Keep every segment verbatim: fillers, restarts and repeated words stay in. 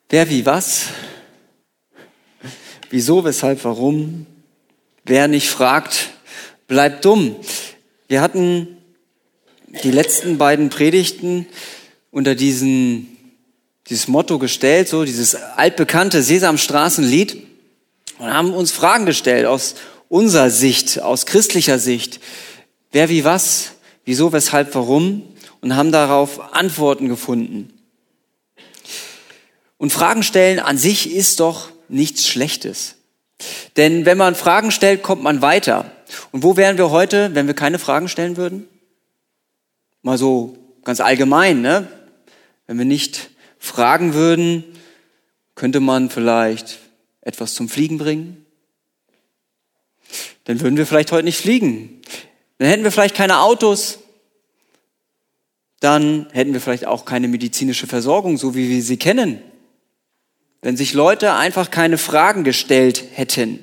Wer, wie, was? Wieso, weshalb, warum? Wer nicht fragt, bleibt dumm. Wir hatten die letzten beiden Predigten unter diesen, dieses Motto gestellt, so dieses altbekannte Sesamstraßenlied, und haben uns Fragen gestellt aus unserer Sicht, aus christlicher Sicht. Wer, wie, was? Wieso, weshalb, warum? Und haben darauf Antworten gefunden. Und Fragen stellen an sich ist doch nichts Schlechtes. Denn wenn man Fragen stellt, kommt man weiter. Und wo wären wir heute, wenn wir keine Fragen stellen würden? Mal so ganz allgemein, ne? Wenn wir nicht fragen würden, könnte man vielleicht etwas zum Fliegen bringen? Dann würden wir vielleicht heute nicht fliegen. Dann hätten wir vielleicht keine Autos. Dann hätten wir vielleicht auch keine medizinische Versorgung, so wie wir sie kennen. Wenn sich Leute einfach keine Fragen gestellt hätten.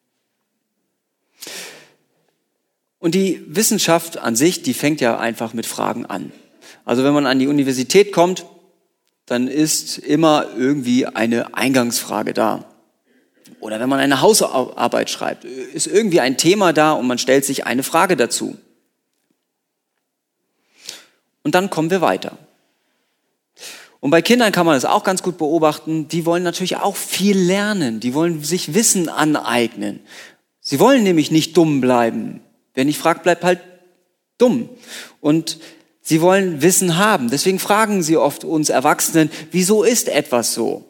Und die Wissenschaft an sich, die fängt ja einfach mit Fragen an. Also wenn man an die Universität kommt, dann ist immer irgendwie eine Eingangsfrage da. Oder wenn man eine Hausarbeit schreibt, ist irgendwie ein Thema da und man stellt sich eine Frage dazu. Und dann kommen wir weiter. Und bei Kindern kann man das auch ganz gut beobachten. Die wollen natürlich auch viel lernen. Die wollen sich Wissen aneignen. Sie wollen nämlich nicht dumm bleiben. Wer nicht fragt, bleibt halt dumm. Und sie wollen Wissen haben. Deswegen fragen sie oft uns Erwachsenen, wieso ist etwas so?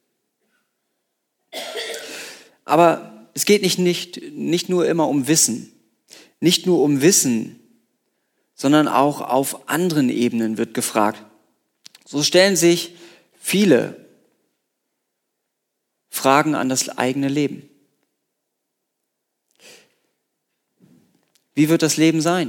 Aber es geht nicht, nicht, nicht nur immer um Wissen. Nicht nur um Wissen, sondern auch auf anderen Ebenen wird gefragt. So stellen sich viele Fragen an das eigene Leben. Wie wird das Leben sein?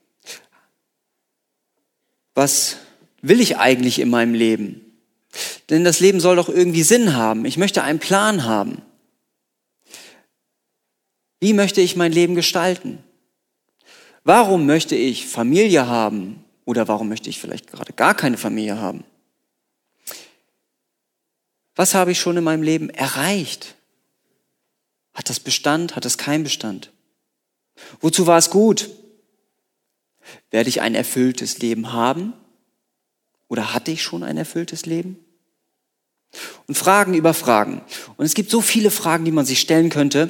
Was will ich eigentlich in meinem Leben? Denn das Leben soll doch irgendwie Sinn haben. Ich möchte einen Plan haben. Wie möchte ich mein Leben gestalten? Warum möchte ich Familie haben? Oder warum möchte ich vielleicht gerade gar keine Familie haben? Was habe ich schon in meinem Leben erreicht? Hat das Bestand? Hat das keinen Bestand? Wozu war es gut? Werde ich ein erfülltes Leben haben? Oder hatte ich schon ein erfülltes Leben? Und Fragen über Fragen. Und es gibt so viele Fragen, die man sich stellen könnte.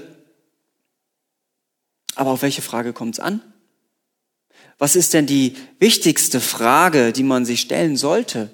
Aber auf welche Frage kommt es an? Was ist denn die wichtigste Frage, die man sich stellen sollte?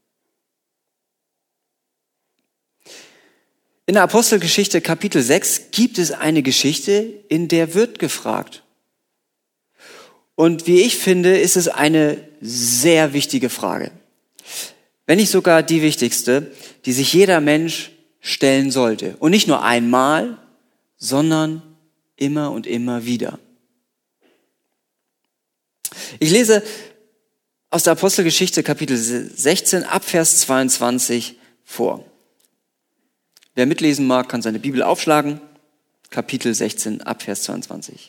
In der Apostelgeschichte Kapitel sechs gibt es eine Geschichte, in der wird gefragt. Und wie ich finde, ist es eine sehr wichtige Frage. Wenn nicht sogar die wichtigste, die sich jeder Mensch stellen sollte. Und nicht nur einmal, sondern immer und immer wieder. Ich lese aus der Apostelgeschichte Kapitel sechzehn ab Vers zweiundzwanzig vor. Wer mitlesen mag, kann seine Bibel aufschlagen. Kapitel sechzehn ab Vers zweiundzwanzig.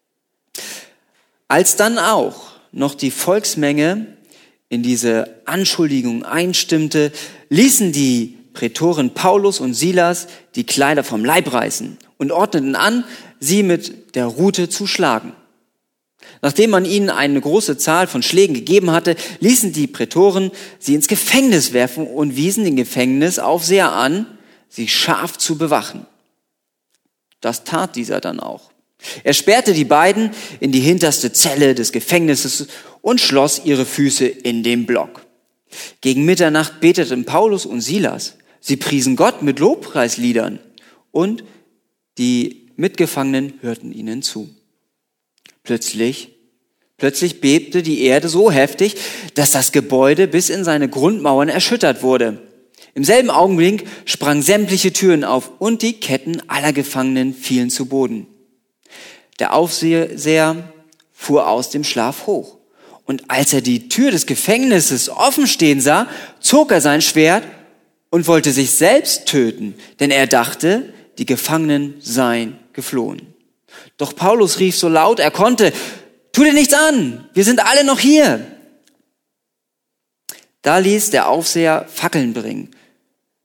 Als dann auch noch die Volksmenge in diese Anschuldigung einstimmte, ließen die Prätoren Paulus und Silas die Kleider vom Leib reißen und ordneten an, sie mit der Rute zu schlagen. Nachdem man ihnen eine große Zahl von Schlägen gegeben hatte, ließen die Prätoren sie ins Gefängnis werfen und wiesen den Gefängnisaufseher an, sie scharf zu bewachen. Das tat dieser dann auch. Er sperrte die beiden in die hinterste Zelle des Gefängnisses und schloss ihre Füße in den Block. Gegen Mitternacht beteten Paulus und Silas. Sie priesen Gott mit Lobpreisliedern und die Mitgefangenen hörten ihnen zu. Plötzlich, plötzlich bebte die Erde so heftig, dass das Gebäude bis in seine Grundmauern erschüttert wurde. Im selben Augenblick sprangen sämtliche Türen auf und die Ketten aller Gefangenen fielen zu Boden. Der Aufseher fuhr aus dem Schlaf hoch. Und als er die Tür des Gefängnisses offen stehen sah, zog er sein Schwert und wollte sich selbst töten, denn er dachte, die Gefangenen seien geflohen. Doch Paulus rief so laut er konnte, tu dir nichts an, wir sind alle noch hier. Da ließ der Aufseher Fackeln bringen,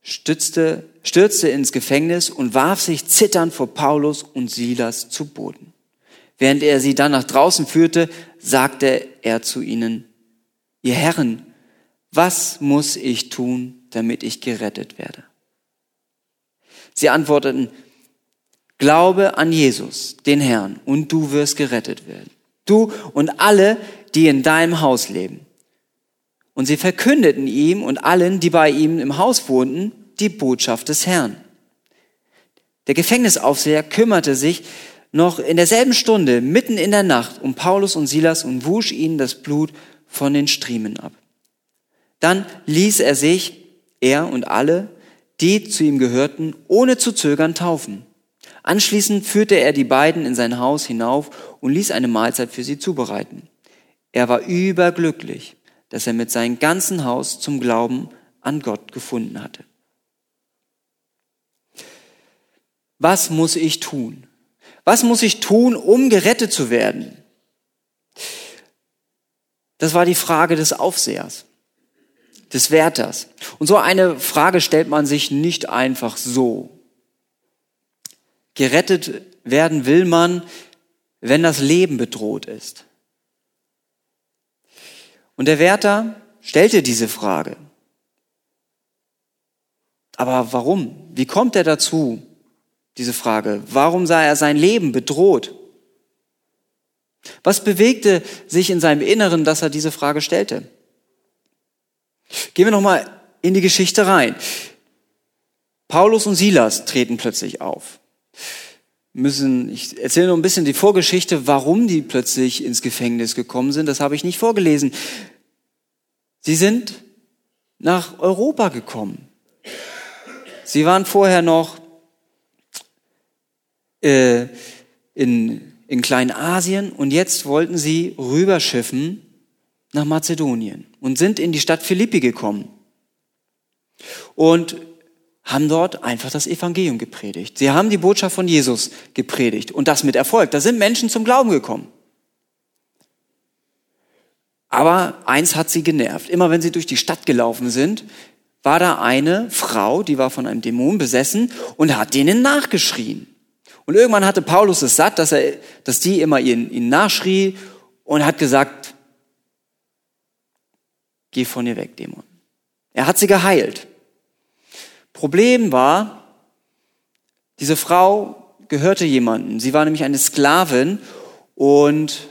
stützte, stürzte ins Gefängnis und warf sich zitternd vor Paulus und Silas zu Boden. Während er sie dann nach draußen führte, sagte er zu ihnen: Ihr Herren, was muss ich tun, damit ich gerettet werde? Sie antworteten: Glaube an Jesus, den Herrn, und du wirst gerettet werden. Du und alle, die in deinem Haus leben. Und sie verkündeten ihm und allen, die bei ihm im Haus wohnten, die Botschaft des Herrn. Der Gefängnisaufseher kümmerte sich noch in derselben Stunde, mitten in der Nacht, um Paulus und Silas und wusch ihnen das Blut von den Striemen ab. Dann ließ er sich, er und alle, die zu ihm gehörten, ohne zu zögern taufen. Anschließend führte er die beiden in sein Haus hinauf und ließ eine Mahlzeit für sie zubereiten. Er war überglücklich, dass er mit seinem ganzen Haus zum Glauben an Gott gefunden hatte. Was muss ich tun? Was muss ich tun, um gerettet zu werden? Das war die Frage des Aufsehers, des Wärters. Und so eine Frage stellt man sich nicht einfach so. Gerettet werden will man, wenn das Leben bedroht ist. Und der Wärter stellte diese Frage. Aber warum? Wie kommt er dazu, diese Frage? Warum sah er sein Leben bedroht? Was bewegte sich in seinem Inneren, dass er diese Frage stellte? Gehen wir nochmal in die Geschichte rein. Paulus und Silas treten plötzlich auf. Müssen, ich erzähle noch ein bisschen die Vorgeschichte, warum die plötzlich ins Gefängnis gekommen sind. Das habe ich nicht vorgelesen. Sie sind nach Europa gekommen. Sie waren vorher noch äh, in, in Kleinasien und jetzt wollten sie rüberschiffen nach Mazedonien und sind in die Stadt Philippi gekommen und haben dort einfach das Evangelium gepredigt. Sie haben die Botschaft von Jesus gepredigt und das mit Erfolg. Da sind Menschen zum Glauben gekommen. Aber eins hat sie genervt. Immer wenn sie durch die Stadt gelaufen sind, war da eine Frau, die war von einem Dämon besessen und hat denen nachgeschrien. Und irgendwann hatte Paulus es satt, dass, er, dass die immer ihnen, ihnen nachschrie und hat gesagt: Geh von ihr weg, Dämon. Er hat sie geheilt. Problem war, diese Frau gehörte jemandem. Sie war nämlich eine Sklavin und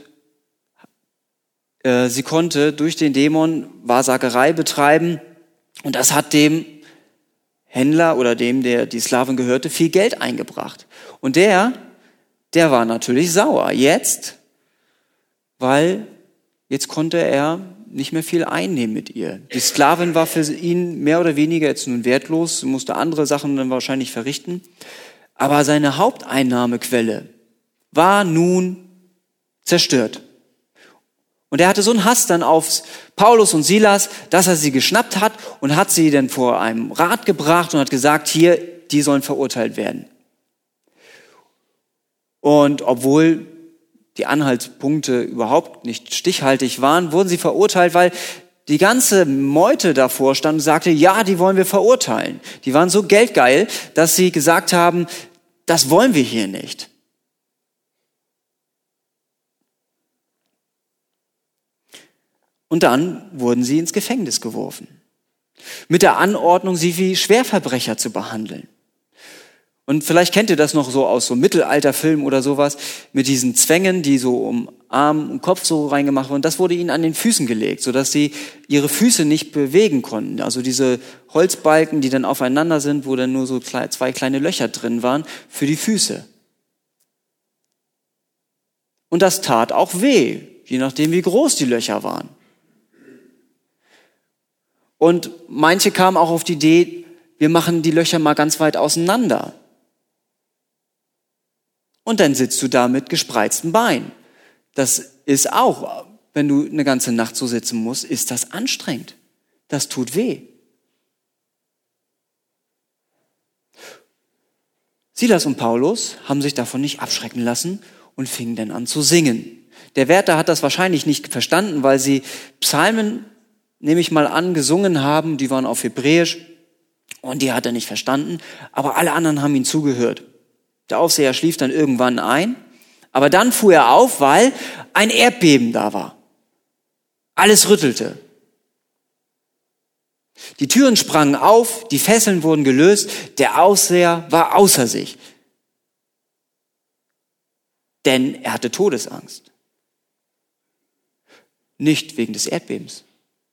äh, sie konnte durch den Dämon Wahrsagerei betreiben und das hat dem Händler oder dem, der die Sklavin gehörte, viel Geld eingebracht. Und der, der war natürlich sauer jetzt, weil jetzt konnte er nicht mehr viel einnehmen mit ihr. Die Sklavin war für ihn mehr oder weniger jetzt nun wertlos, musste andere Sachen dann wahrscheinlich verrichten. Aber seine Haupteinnahmequelle war nun zerstört. Und er hatte so einen Hass dann auf Paulus und Silas, dass er sie geschnappt hat und hat sie dann vor einem Rat gebracht und hat gesagt, hier, die sollen verurteilt werden. Und obwohl die Anhaltspunkte überhaupt nicht stichhaltig waren, wurden sie verurteilt, weil die ganze Meute davor stand und sagte, ja, die wollen wir verurteilen. Die waren so geldgeil, dass sie gesagt haben, das wollen wir hier nicht. Und dann wurden sie ins Gefängnis geworfen. Mit der Anordnung, sie wie Schwerverbrecher zu behandeln. Und vielleicht kennt ihr das noch so aus so Mittelalterfilmen oder sowas, mit diesen Zwängen, die so um Arm und Kopf so reingemacht wurden. Das wurde ihnen an den Füßen gelegt, sodass sie ihre Füße nicht bewegen konnten. Also diese Holzbalken, die dann aufeinander sind, wo dann nur so zwei kleine Löcher drin waren, für die Füße. Und das tat auch weh, je nachdem wie groß die Löcher waren. Und manche kamen auch auf die Idee, wir machen die Löcher mal ganz weit auseinander. Und dann sitzt du da mit gespreizten Beinen. Das ist auch, wenn du eine ganze Nacht so sitzen musst, ist das anstrengend. Das tut weh. Silas und Paulus haben sich davon nicht abschrecken lassen und fingen dann an zu singen. Der Wärter hat das wahrscheinlich nicht verstanden, weil sie Psalmen, nehme ich mal an, gesungen haben, die waren auf Hebräisch. Und die hat er nicht verstanden, aber alle anderen haben ihm zugehört. Der Aufseher schlief dann irgendwann ein, aber dann fuhr er auf, weil ein Erdbeben da war. Alles rüttelte. Die Türen sprangen auf, die Fesseln wurden gelöst, der Aufseher war außer sich. Denn er hatte Todesangst. Nicht wegen des Erdbebens.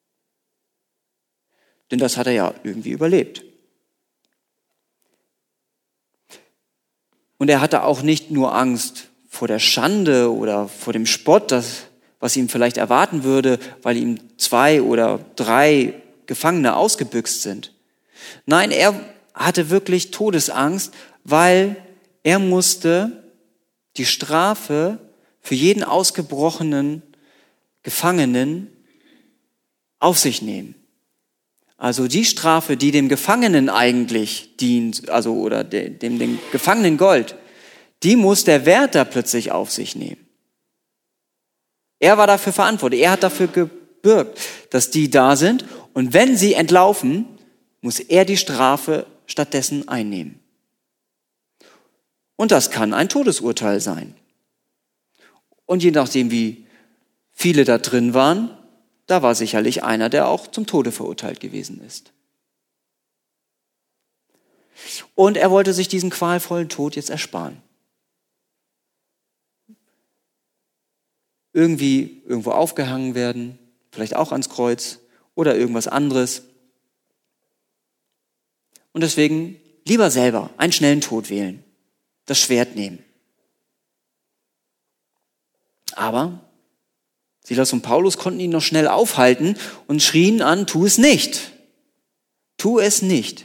Denn das hat er ja irgendwie überlebt. Und er hatte auch nicht nur Angst vor der Schande oder vor dem Spott, das, was ihm vielleicht erwarten würde, weil ihm zwei oder drei Gefangene ausgebüxt sind. Nein, er hatte wirklich Todesangst, weil er musste die Strafe für jeden ausgebrochenen Gefangenen auf sich nehmen. Also die Strafe, die dem Gefangenen eigentlich dient, also oder dem, dem, dem Gefangenen Gold, die muss der Wärter plötzlich auf sich nehmen. Er war dafür verantwortlich, er hat dafür gebürgt, dass die da sind und wenn sie entlaufen, muss er die Strafe stattdessen einnehmen. Und das kann ein Todesurteil sein. Und je nachdem, wie viele da drin waren, da war sicherlich einer, der auch zum Tode verurteilt gewesen ist. Und er wollte sich diesen qualvollen Tod jetzt ersparen. Irgendwie irgendwo aufgehangen werden, vielleicht auch ans Kreuz oder irgendwas anderes. Und deswegen lieber selber einen schnellen Tod wählen, das Schwert nehmen. Aber Silas und Paulus konnten ihn noch schnell aufhalten und schrien an, tu es nicht. Tu es nicht.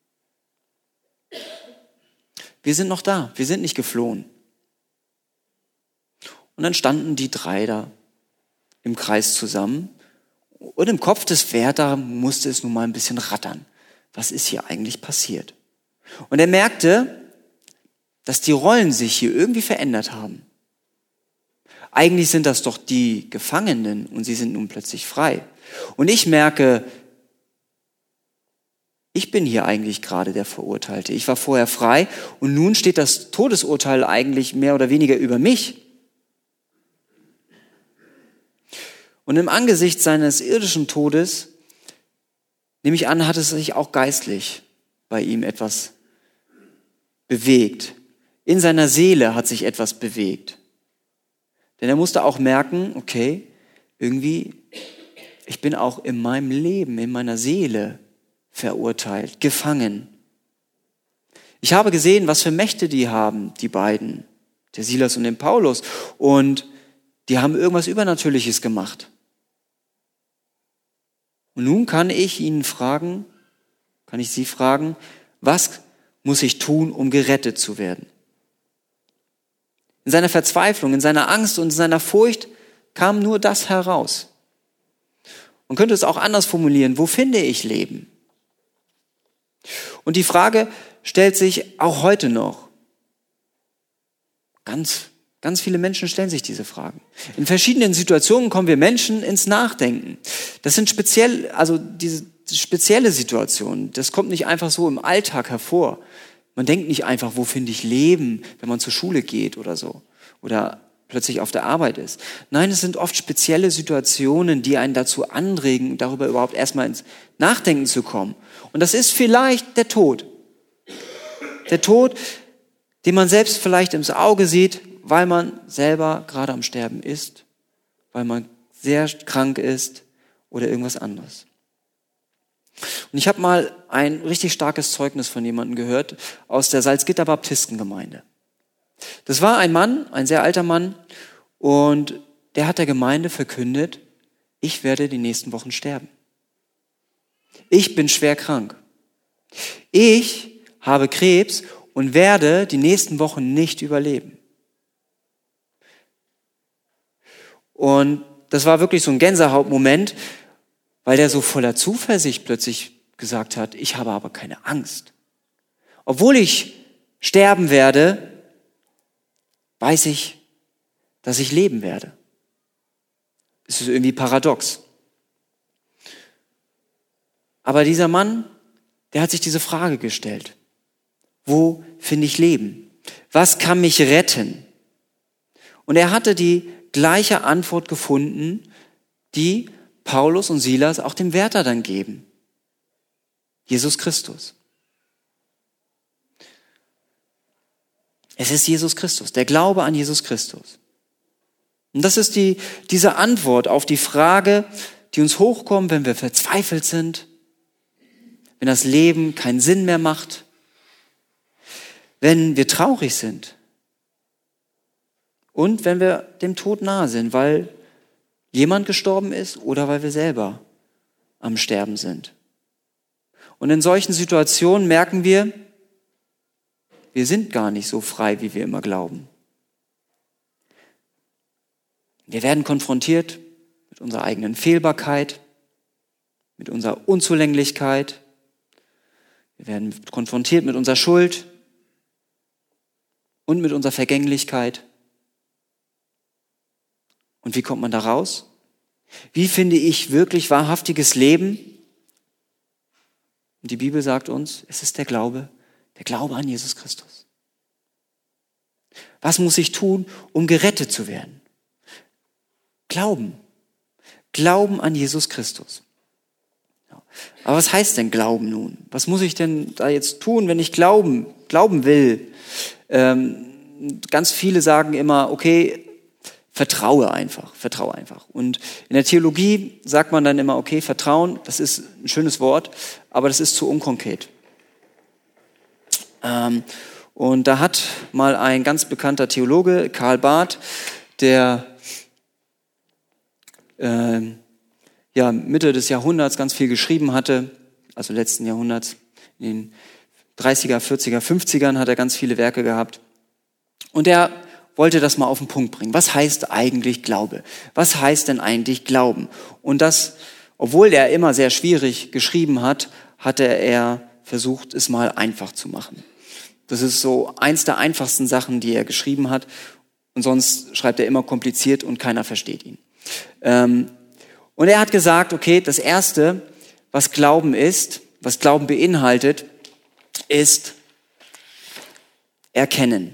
Wir sind noch da, wir sind nicht geflohen. Und dann standen die drei da im Kreis zusammen und im Kopf des Wärter musste es nun mal ein bisschen rattern. Was ist hier eigentlich passiert? Und er merkte, dass die Rollen sich hier irgendwie verändert haben. Eigentlich sind das doch die Gefangenen und sie sind nun plötzlich frei. Und ich merke, ich bin hier eigentlich gerade der Verurteilte. Ich war vorher frei und nun steht das Todesurteil eigentlich mehr oder weniger über mich. Und im Angesicht seines irdischen Todes, nehme ich an, hat es sich auch geistlich bei ihm etwas bewegt. In seiner Seele hat sich etwas bewegt. Denn er musste auch merken, okay, irgendwie, ich bin auch in meinem Leben, in meiner Seele verurteilt, gefangen. Ich habe gesehen, was für Mächte die haben, die beiden, der Silas und den Paulus. Und die haben irgendwas Übernatürliches gemacht. Und nun kann ich ihnen fragen, kann ich sie fragen, was muss ich tun, um gerettet zu werden? In seiner Verzweiflung, in seiner Angst und in seiner Furcht kam nur das heraus. Man könnte es auch anders formulieren, wo finde ich Leben? Und die Frage stellt sich auch heute noch. Ganz, ganz viele Menschen stellen sich diese Fragen. In verschiedenen Situationen kommen wir Menschen ins Nachdenken. Das sind speziell, also diese spezielle Situationen. Das kommt nicht einfach so im Alltag hervor. Man denkt nicht einfach, wo finde ich Leben, wenn man zur Schule geht oder so oder plötzlich auf der Arbeit ist. Nein, es sind oft spezielle Situationen, die einen dazu anregen, darüber überhaupt erstmal ins Nachdenken zu kommen. Und das ist vielleicht der Tod. Der Tod, den man selbst vielleicht ins Auge sieht, weil man selber gerade am Sterben ist, weil man sehr krank ist oder irgendwas anderes. Und ich habe mal ein richtig starkes Zeugnis von jemandem gehört aus der Salzgitter Baptistengemeinde. Das war ein Mann, ein sehr alter Mann, und der hat der Gemeinde verkündet, ich werde die nächsten Wochen sterben. Ich bin schwer krank. Ich habe Krebs und werde die nächsten Wochen nicht überleben. Und das war wirklich so ein Gänsehautmoment, weil der so voller Zuversicht plötzlich gesagt hat, ich habe aber keine Angst. Obwohl ich sterben werde, weiß ich, dass ich leben werde. Es ist irgendwie paradox. Aber dieser Mann, der hat sich diese Frage gestellt. Wo finde ich Leben? Was kann mich retten? Und er hatte die gleiche Antwort gefunden, die Paulus und Silas auch dem Wärter dann geben. Jesus Christus. Es ist Jesus Christus, der Glaube an Jesus Christus. Und das ist die, diese Antwort auf die Frage, die uns hochkommt, wenn wir verzweifelt sind, wenn das Leben keinen Sinn mehr macht, wenn wir traurig sind und wenn wir dem Tod nahe sind, weil jemand gestorben ist oder weil wir selber am Sterben sind. Und in solchen Situationen merken wir, wir sind gar nicht so frei, wie wir immer glauben. Wir werden konfrontiert mit unserer eigenen Fehlbarkeit, mit unserer Unzulänglichkeit. Wir werden konfrontiert mit unserer Schuld und mit unserer Vergänglichkeit. Und wie kommt man da raus? Wie finde ich wirklich wahrhaftiges Leben? Und die Bibel sagt uns, es ist der Glaube, der Glaube an Jesus Christus. Was muss ich tun, um gerettet zu werden? Glauben. Glauben an Jesus Christus. Aber was heißt denn Glauben nun? Was muss ich denn da jetzt tun, wenn ich glauben, glauben will? Ähm, ganz viele sagen immer, okay, vertraue einfach, vertraue einfach. Und in der Theologie sagt man dann immer, okay, Vertrauen, das ist ein schönes Wort, aber das ist zu unkonkret. Ähm, und da hat mal ein ganz bekannter Theologe, Karl Barth, der äh, ja, Mitte des Jahrhunderts ganz viel geschrieben hatte, also letzten Jahrhunderts, in den dreißiger, vierziger, fünfzigern hat er ganz viele Werke gehabt. Und er wollte das mal auf den Punkt bringen. Was heißt eigentlich Glaube? Was heißt denn eigentlich Glauben? Und das, obwohl er immer sehr schwierig geschrieben hat, hatte er versucht, es mal einfach zu machen. Das ist so eins der einfachsten Sachen, die er geschrieben hat. Und sonst schreibt er immer kompliziert und keiner versteht ihn. Ähm, und er hat gesagt, okay, das Erste, was Glauben ist, was Glauben beinhaltet, ist Erkennen.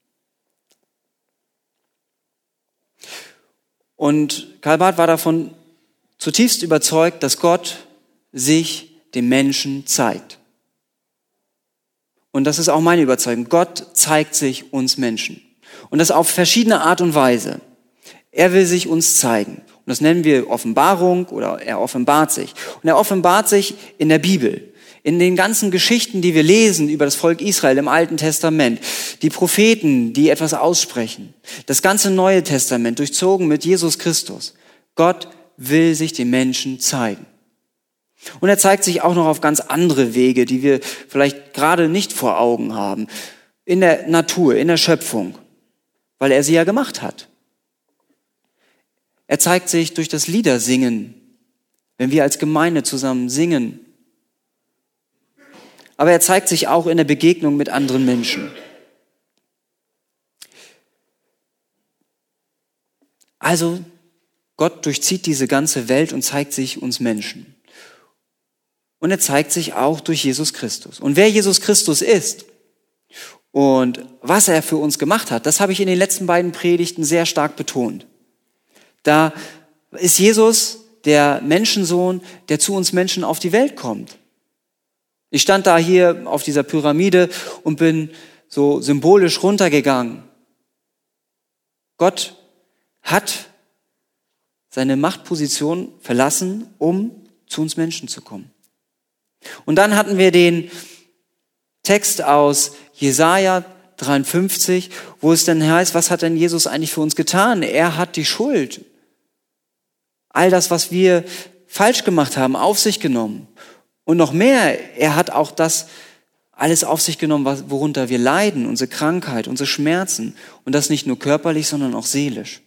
Und Karl Barth war davon zutiefst überzeugt, dass Gott sich dem Menschen zeigt. Und das ist auch meine Überzeugung. Gott zeigt sich uns Menschen. Und das auf verschiedene Art und Weise. Er will sich uns zeigen. Und das nennen wir Offenbarung oder er offenbart sich. Und er offenbart sich in der Bibel. In den ganzen Geschichten, die wir lesen über das Volk Israel im Alten Testament, die Propheten, die etwas aussprechen, das ganze Neue Testament, durchzogen mit Jesus Christus. Gott will sich den Menschen zeigen. Und er zeigt sich auch noch auf ganz andere Wege, die wir vielleicht gerade nicht vor Augen haben. In der Natur, in der Schöpfung, weil er sie ja gemacht hat. Er zeigt sich durch das Liedersingen, wenn wir als Gemeinde zusammen singen. Aber er zeigt sich auch in der Begegnung mit anderen Menschen. Also Gott durchzieht diese ganze Welt und zeigt sich uns Menschen. Und er zeigt sich auch durch Jesus Christus. Und wer Jesus Christus ist und was er für uns gemacht hat, das habe ich in den letzten beiden Predigten sehr stark betont. Da ist Jesus der Menschensohn, der zu uns Menschen auf die Welt kommt. Ich stand da hier auf dieser Pyramide und bin so symbolisch runtergegangen. Gott hat seine Machtposition verlassen, um zu uns Menschen zu kommen. Und dann hatten wir den Text aus Jesaja dreiundfünfzig, wo es dann heißt, was hat denn Jesus eigentlich für uns getan? Er hat die Schuld, all das, was wir falsch gemacht haben, auf sich genommen. Und noch mehr, er hat auch das alles auf sich genommen, worunter wir leiden, unsere Krankheit, unsere Schmerzen. Und das nicht nur körperlich, sondern auch seelisch.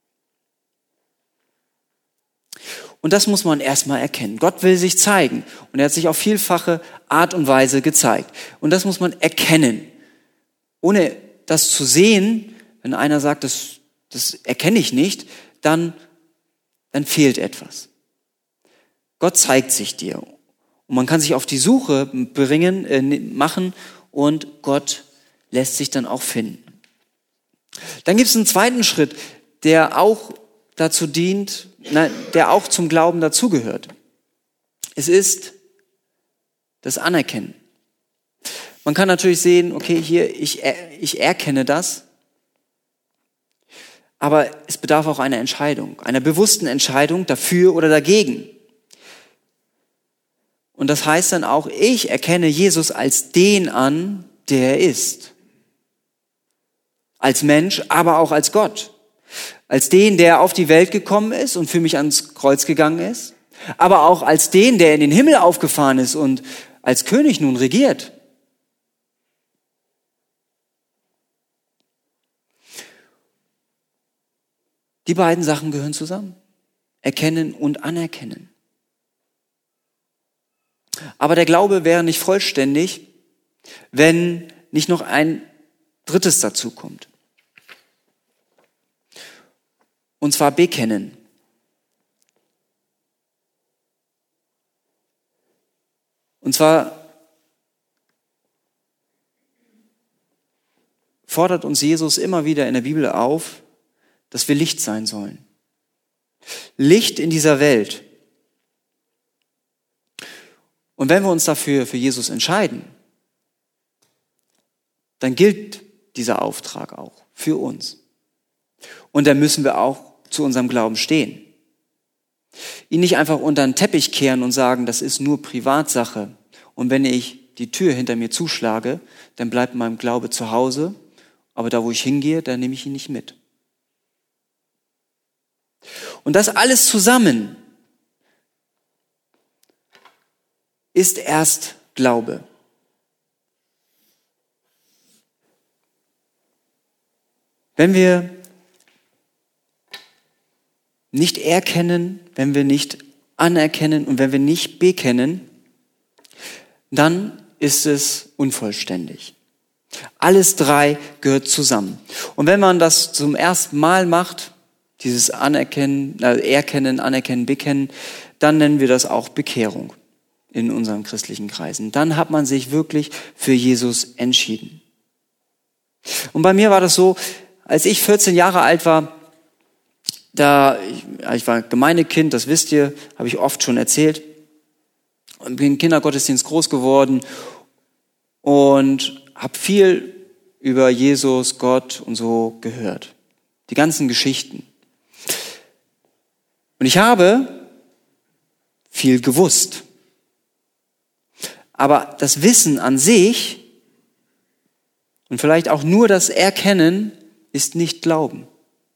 Und das muss man erstmal erkennen. Gott will sich zeigen. Und er hat sich auf vielfache Art und Weise gezeigt. Und das muss man erkennen. Ohne das zu sehen, wenn einer sagt, das, das erkenne ich nicht, dann, dann fehlt etwas. Gott zeigt sich dir. Und man kann sich auf die Suche bringen, äh, machen und Gott lässt sich dann auch finden. Dann gibt es einen zweiten Schritt, der auch dazu dient, nein, der auch zum Glauben dazugehört. Es ist das Anerkennen. Man kann natürlich sehen, okay, hier, ich, ich erkenne das, aber es bedarf auch einer Entscheidung, einer bewussten Entscheidung dafür oder dagegen. Und das heißt dann auch, ich erkenne Jesus als den an, der er ist. Als Mensch, aber auch als Gott. Als den, der auf die Welt gekommen ist und für mich ans Kreuz gegangen ist. Aber auch als den, der in den Himmel aufgefahren ist und als König nun regiert. Die beiden Sachen gehören zusammen. Erkennen und anerkennen. Aber der Glaube wäre nicht vollständig, wenn nicht noch ein drittes dazu kommt. Und zwar bekennen. Und zwar fordert uns Jesus immer wieder in der Bibel auf, dass wir Licht sein sollen. Licht in dieser Welt. Und wenn wir uns dafür für Jesus entscheiden, dann gilt dieser Auftrag auch für uns. Und dann müssen wir auch zu unserem Glauben stehen. Ihn nicht einfach unter den Teppich kehren und sagen, das ist nur Privatsache. Und wenn ich die Tür hinter mir zuschlage, dann bleibt mein Glaube zu Hause. Aber da, wo ich hingehe, da nehme ich ihn nicht mit. Und das alles zusammen ist erst Glaube. Wenn wir nicht erkennen, wenn wir nicht anerkennen und wenn wir nicht bekennen, dann ist es unvollständig. Alles drei gehört zusammen. Und wenn man das zum ersten Mal macht, dieses Anerkennen, also Erkennen, Anerkennen, Bekennen, dann nennen wir das auch Bekehrung in unseren christlichen Kreisen. Dann hat man sich wirklich für Jesus entschieden. Und bei mir war das so, als ich vierzehn Jahre alt war, da, ich, ich war Gemeindekind, das wisst ihr, habe ich oft schon erzählt, und bin im Kindergottesdienst groß geworden und habe viel über Jesus, Gott und so gehört. Die ganzen Geschichten. Und ich habe viel gewusst. Aber das Wissen an sich und vielleicht auch nur das Erkennen ist nicht Glauben.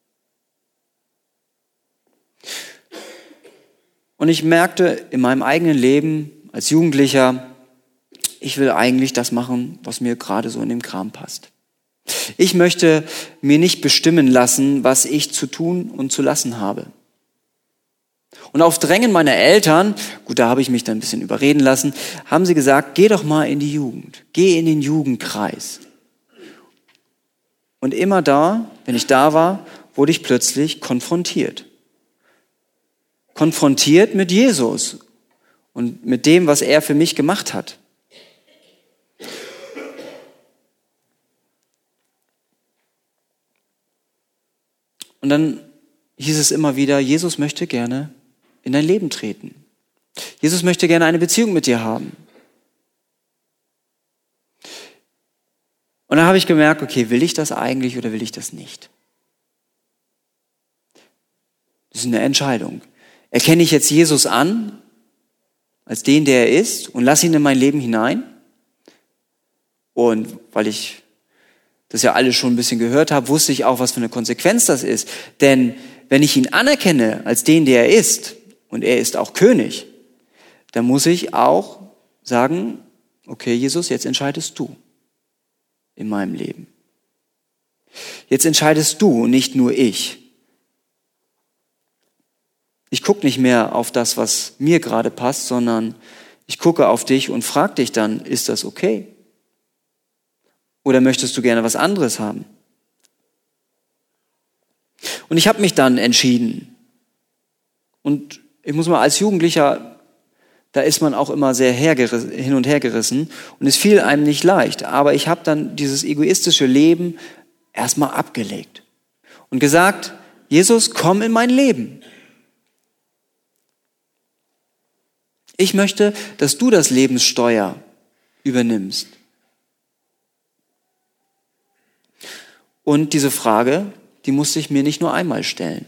Und ich merkte in meinem eigenen Leben als Jugendlicher, ich will eigentlich das machen, was mir gerade so in den Kram passt. Ich möchte mir nicht bestimmen lassen, was ich zu tun und zu lassen habe. Und auf Drängen meiner Eltern, gut, da habe ich mich dann ein bisschen überreden lassen, haben sie gesagt, geh doch mal in die Jugend, geh in den Jugendkreis. Und immer da, wenn ich da war, wurde ich plötzlich konfrontiert. Konfrontiert mit Jesus und mit dem, was er für mich gemacht hat. Und dann hieß es immer wieder, Jesus möchte gerne in dein Leben treten. Jesus möchte gerne eine Beziehung mit dir haben. Und dann habe ich gemerkt, okay, will ich das eigentlich oder will ich das nicht? Das ist eine Entscheidung. Erkenne ich jetzt Jesus an, als den, der er ist, und lasse ihn in mein Leben hinein? Und weil ich das ja alles schon ein bisschen gehört habe, wusste ich auch, was für eine Konsequenz das ist. Denn wenn ich ihn anerkenne als den, der er ist, und er ist auch König, dann muss ich auch sagen, okay, Jesus, jetzt entscheidest du in meinem Leben. Jetzt entscheidest du, nicht nur ich. Ich gucke nicht mehr auf das, was mir gerade passt, sondern ich gucke auf dich und frage dich dann, ist das okay? Oder möchtest du gerne was anderes haben? Und ich habe mich dann entschieden. Und ich muss mal als Jugendlicher Da ist man auch immer sehr hergerissen, hin und her gerissen und es fiel einem nicht leicht. Aber ich habe dann dieses egoistische Leben erstmal abgelegt und gesagt, Jesus, komm in mein Leben. Ich möchte, dass du das Lebenssteuer übernimmst. Und diese Frage, die musste ich mir nicht nur einmal stellen.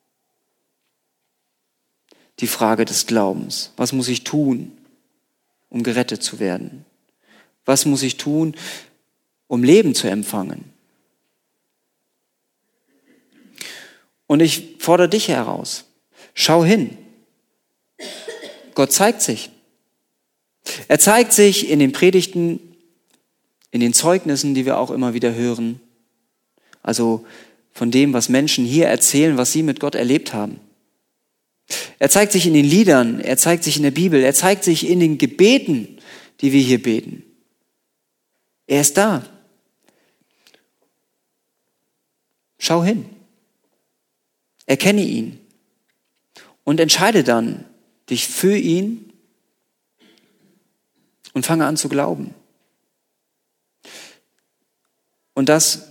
Die Frage des Glaubens. Was muss ich tun, um gerettet zu werden? Was muss ich tun, um Leben zu empfangen? Und ich fordere dich heraus. Schau hin. Gott zeigt sich. Er zeigt sich in den Predigten, in den Zeugnissen, die wir auch immer wieder hören. Also von dem, was Menschen hier erzählen, was sie mit Gott erlebt haben. Er zeigt sich in den Liedern, er zeigt sich in der Bibel, er zeigt sich in den Gebeten, die wir hier beten. Er ist da. Schau hin. Erkenne ihn und entscheide dann dich für ihn und fange an zu glauben. Und das,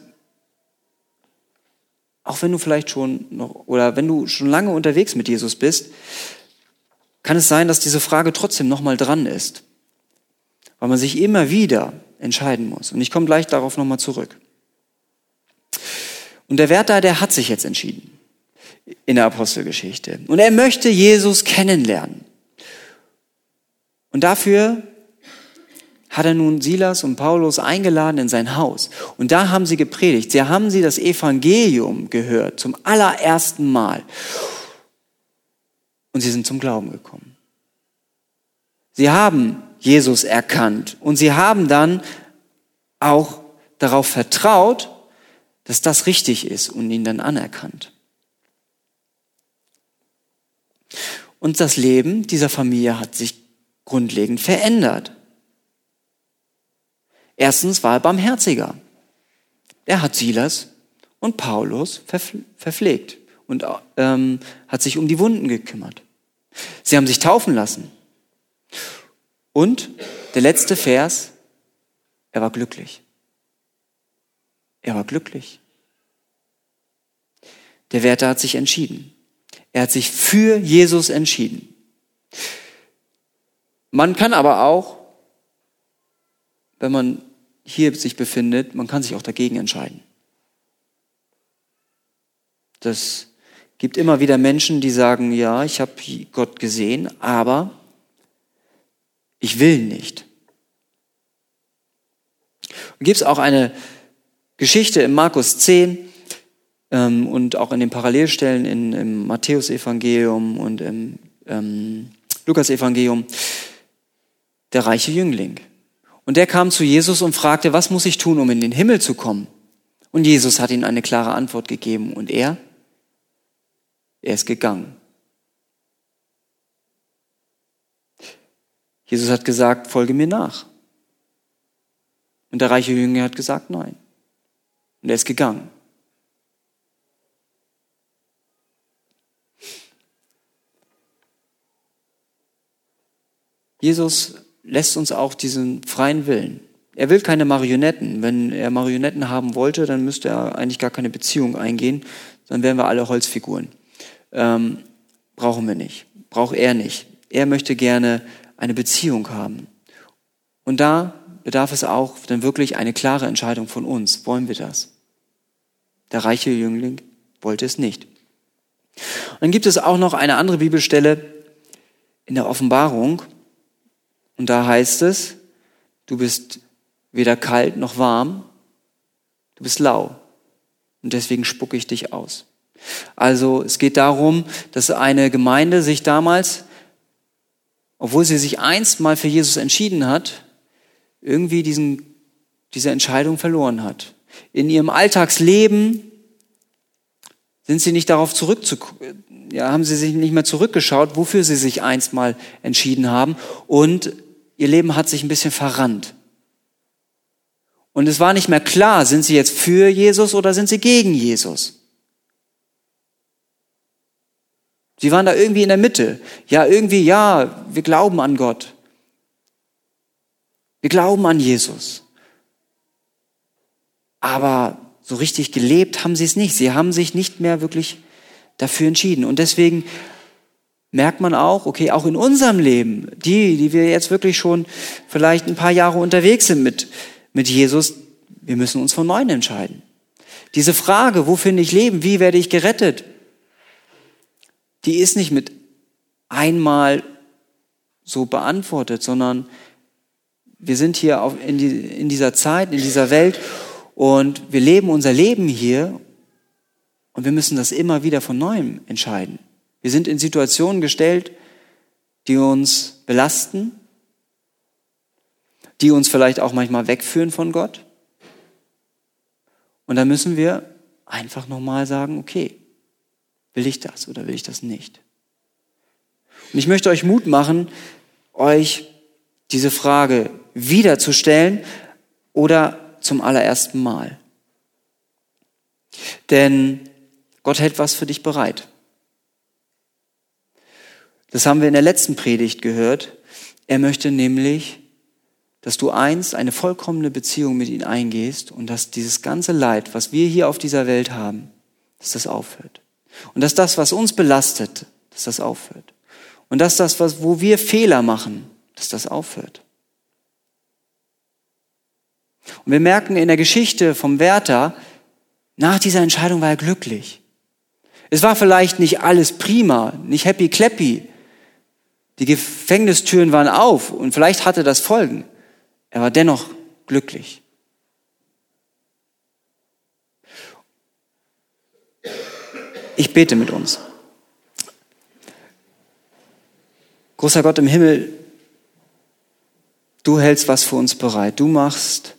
auch wenn du vielleicht schon noch, oder wenn du schon lange unterwegs mit Jesus bist, kann es sein, dass diese Frage trotzdem nochmal dran ist, weil man sich immer wieder entscheiden muss. Und ich komme gleich darauf nochmal zurück. Und der Wärter, der hat sich jetzt entschieden in der Apostelgeschichte. Und er möchte Jesus kennenlernen. Und dafür hat er nun Silas und Paulus eingeladen in sein Haus. Und da haben sie gepredigt. Sie haben sie das Evangelium gehört, zum allerersten Mal. Und sie sind zum Glauben gekommen. Sie haben Jesus erkannt. Und sie haben dann auch darauf vertraut, dass das richtig ist und ihn dann anerkannt. Und das Leben dieser Familie hat sich grundlegend verändert. Erstens war er barmherziger. Er hat Silas und Paulus verpflegt und ähm, hat sich um die Wunden gekümmert. Sie haben sich taufen lassen. Und der letzte Vers, er war glücklich. Er war glücklich. Der Wärter hat sich entschieden. Er hat sich für Jesus entschieden. Man kann aber auch, wenn man hier sich befindet, man kann sich auch dagegen entscheiden. Das gibt immer wieder Menschen, die sagen, ja, ich habe Gott gesehen, aber ich will nicht. Und gibt es auch eine Geschichte in Markus zehn ähm, und auch in den Parallelstellen in, im Matthäus-Evangelium und im ähm, Lukas-Evangelium, der reiche Jüngling. Und der kam zu Jesus und fragte, was muss ich tun, um in den Himmel zu kommen? Und Jesus hat ihm eine klare Antwort gegeben. Und er? Er ist gegangen. Jesus hat gesagt, folge mir nach. Und der reiche Jüngling hat gesagt, nein. Und er ist gegangen. Jesus lässt uns auch diesen freien Willen. Er will keine Marionetten. Wenn er Marionetten haben wollte, dann müsste er eigentlich gar keine Beziehung eingehen. Dann wären wir alle Holzfiguren. Ähm, brauchen wir nicht. Braucht er nicht. Er möchte gerne eine Beziehung haben. Und da bedarf es auch dann wirklich eine klare Entscheidung von uns. Wollen wir das? Der reiche Jüngling wollte es nicht. Und dann gibt es auch noch eine andere Bibelstelle in der Offenbarung. Und da heißt es, du bist weder kalt noch warm, du bist lau. Und deswegen spucke ich dich aus. Also es geht darum, dass eine Gemeinde sich damals, obwohl sie sich einst mal für Jesus entschieden hat, irgendwie diesen, diese Entscheidung verloren hat. In ihrem Alltagsleben sind sie nicht darauf zurückzukommen, ja, haben sie sich nicht mehr zurückgeschaut, wofür sie sich einst mal entschieden haben. Und ihr Leben hat sich ein bisschen verrannt. Und es war nicht mehr klar, sind sie jetzt für Jesus oder sind sie gegen Jesus? Sie waren da irgendwie in der Mitte. Ja, irgendwie, ja, wir glauben an Gott. Wir glauben an Jesus. Aber so richtig gelebt haben sie es nicht. Sie haben sich nicht mehr wirklich dafür entschieden. Und deswegen merkt man auch, okay, auch in unserem Leben, die, die wir jetzt wirklich schon vielleicht ein paar Jahre unterwegs sind mit, mit Jesus, wir müssen uns von Neuem entscheiden. Diese Frage, wo finde ich Leben, wie werde ich gerettet, die ist nicht mit einmal so beantwortet, sondern wir sind hier auf, in, die, in dieser Zeit, in dieser Welt und wir leben unser Leben hier und wir müssen das immer wieder von Neuem entscheiden. Wir sind in Situationen gestellt, die uns belasten, die uns vielleicht auch manchmal wegführen von Gott. Und da müssen wir einfach nochmal sagen, okay, will ich das oder will ich das nicht? Und ich möchte euch Mut machen, euch diese Frage wieder zu stellen oder zum allerersten Mal. Denn Gott hält was für dich bereit. Das haben wir in der letzten Predigt gehört. Er möchte nämlich, dass du einst eine vollkommene Beziehung mit ihm eingehst und dass dieses ganze Leid, was wir hier auf dieser Welt haben, dass das aufhört. Und dass das, was uns belastet, dass das aufhört. Und dass das, was, wo wir Fehler machen, dass das aufhört. Und wir merken in der Geschichte vom Wärter, nach dieser Entscheidung war er glücklich. Es war vielleicht nicht alles prima, nicht happy clappy. Die Gefängnistüren waren auf und vielleicht hatte das Folgen. Er war dennoch glücklich. Ich bete mit uns. Großer Gott im Himmel, du hältst was für uns bereit. Du machst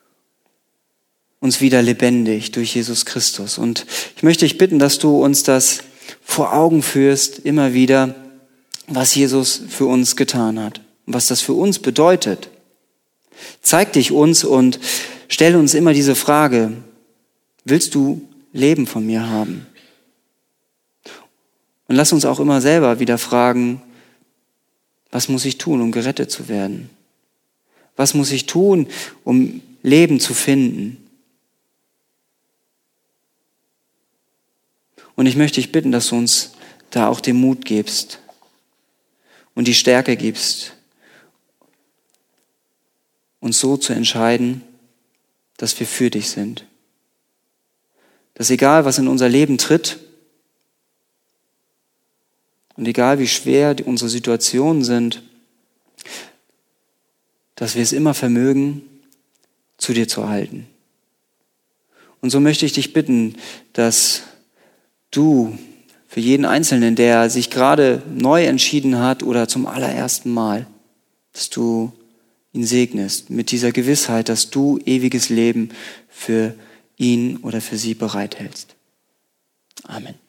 uns wieder lebendig durch Jesus Christus. Und ich möchte dich bitten, dass du uns das vor Augen führst, immer wieder, was Jesus für uns getan hat und was das für uns bedeutet. Zeig dich uns und stell uns immer diese Frage, willst du Leben von mir haben? Und lass uns auch immer selber wieder fragen, was muss ich tun, um gerettet zu werden? Was muss ich tun, um Leben zu finden? Und ich möchte dich bitten, dass du uns da auch den Mut gibst und die Stärke gibst, uns so zu entscheiden, dass wir für dich sind. Dass egal, was in unser Leben tritt und egal, wie schwer unsere Situationen sind, dass wir es immer vermögen, zu dir zu halten. Und so möchte ich dich bitten, dass du für jeden Einzelnen, der sich gerade neu entschieden hat oder zum allerersten Mal, dass du ihn segnest mit dieser Gewissheit, dass du ewiges Leben für ihn oder für sie bereithältst. Amen.